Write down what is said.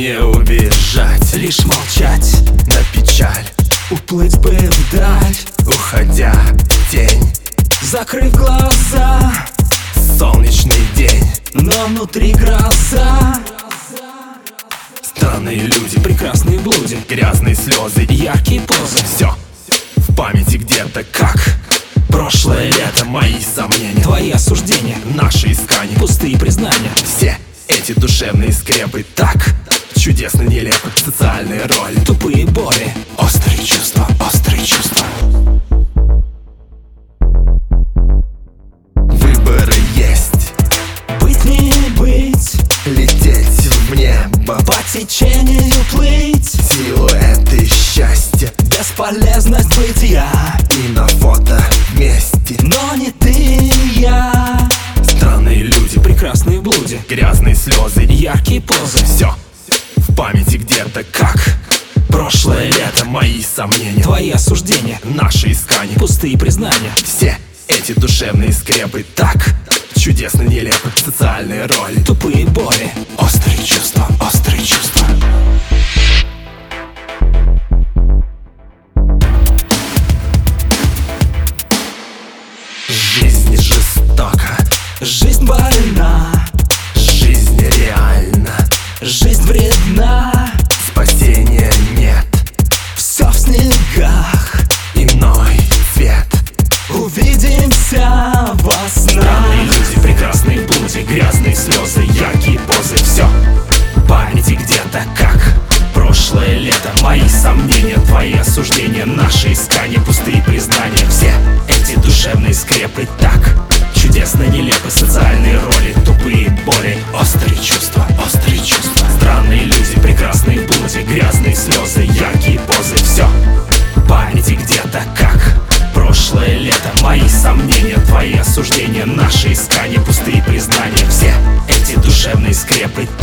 Не убежать, лишь молчать, на печаль уплыть бы вдаль, уходя в тень. закрыв глаза, Солнечный день, но внутри гроза. странные люди, Прекрасные блуди, грязные слезы, яркие позы. все в памяти где-то как прошлое лето, мои сомнения, Твои осуждения, наши искания, пустые признания. все эти душевные скрепы так чудесно нелепы. Социальные роли, Тупые боли, острые чувства, острые чувства. Выборы есть, быть не быть, лететь в небо, по течению плыть. силуэты счастья Бесполезность бытия, и на фото вместе. но не ты и я. Странные люди, Прекрасные блуди, грязные слезы, яркие позы. все в памяти где-то как прошлое лето, мои сомнения, Твои осуждения, наши искания, пустые признания. все эти душевные скрепы так чудесно нелепы. Социальные роли, Тупые боли, острые чувства, острые чувства. Жизнь жестока, жизнь больна, жизнь реальна, жизнь вредна. спасения нет, Все в снегах, иной цвет. увидимся во Странные снах. люди, прекрасные блуди, грязные слезы, яркие позы, все в памяти где-то как прошлое лето, мои сомнения, твои осуждения, наши искания, пустые признания. Все эти душевные скрепы так чудесно нелепы. Социальные роли, тупые боли, острые чувства, острые чувства. Странные люди, прекрасные блуди, грязные слезы, яркие позы, все в памяти где-то как прошлое лето, мои сомнения, твои осуждения, наши искания, пустые признания. Все эти душевные скрепы